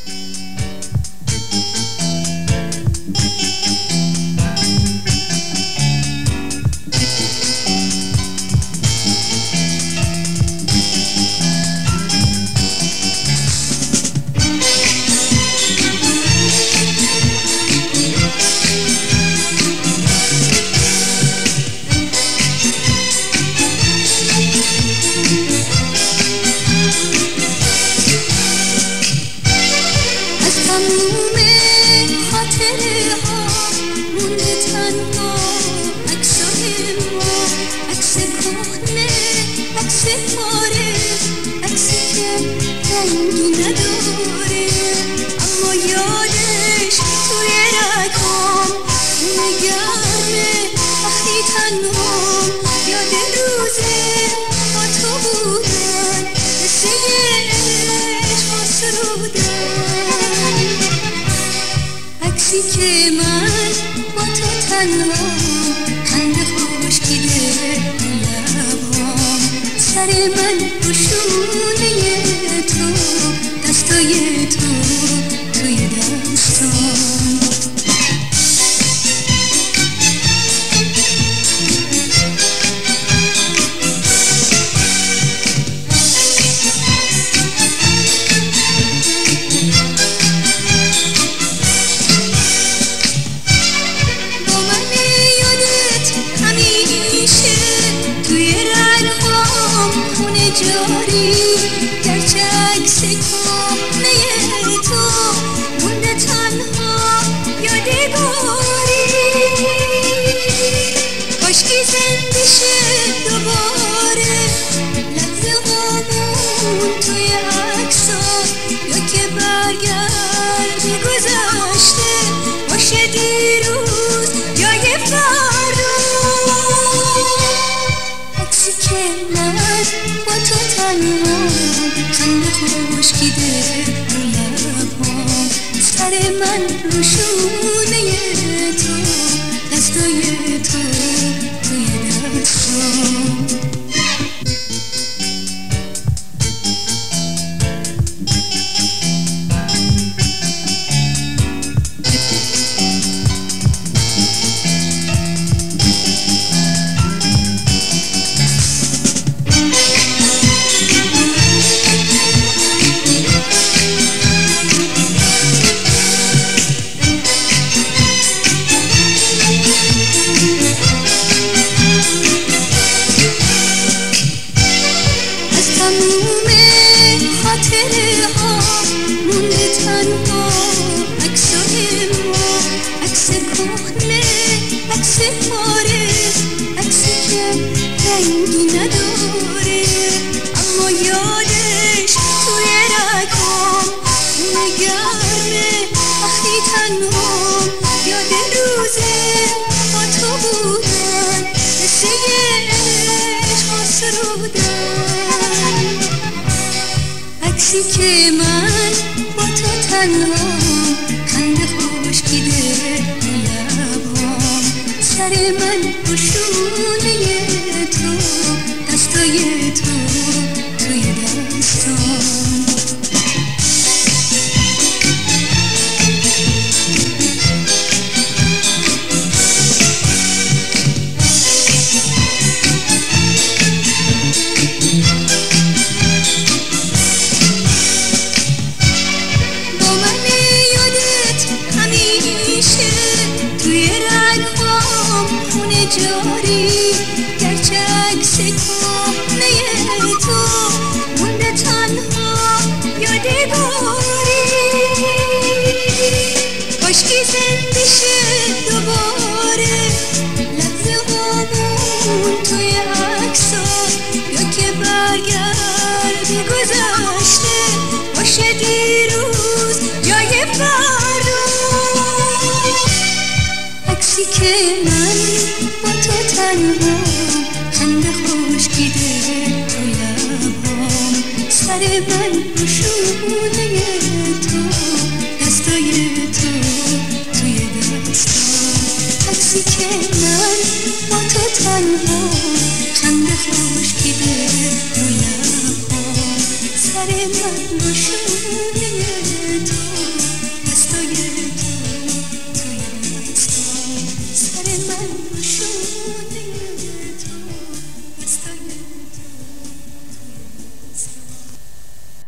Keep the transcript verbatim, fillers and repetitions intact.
که من با تو تنها خنده خشکیده لبام سر من رو شونه تو دستای تو توی دستام جاری گرچه عکس کهنه تو مونده تنها یادگاری کاشکی زنده شه دوباره لحظه هامون توی عکسا یا که برگردی گذشته باشه دیروز جای فردا عکسی که من با تو تنها خنده خشکیده رو لبام سر من رو شونه تو دستای تو توی دستام خاطره ها مونده تنها عکسای ما عکس کهنه عکس پاره عکسی که رنگی نداره اما یادش توی رگام خونه گرمه وقتی تنها یاد روزه با تو بودن قصه عشق آسودن عکسی که من با تو تنها خنده خشکیده لبام سر من رو شونه تو دستای تو توی دستام جاری گرچه عکس کهنه تو مونده تنها یادگاری کاشکی زنده شه دوباره لحظه هامون توی عکسا یا که برگردی گذشته باشه دیروز جای فردا عکسی که من با تو تنها خنده خشکیده تو لبام سر من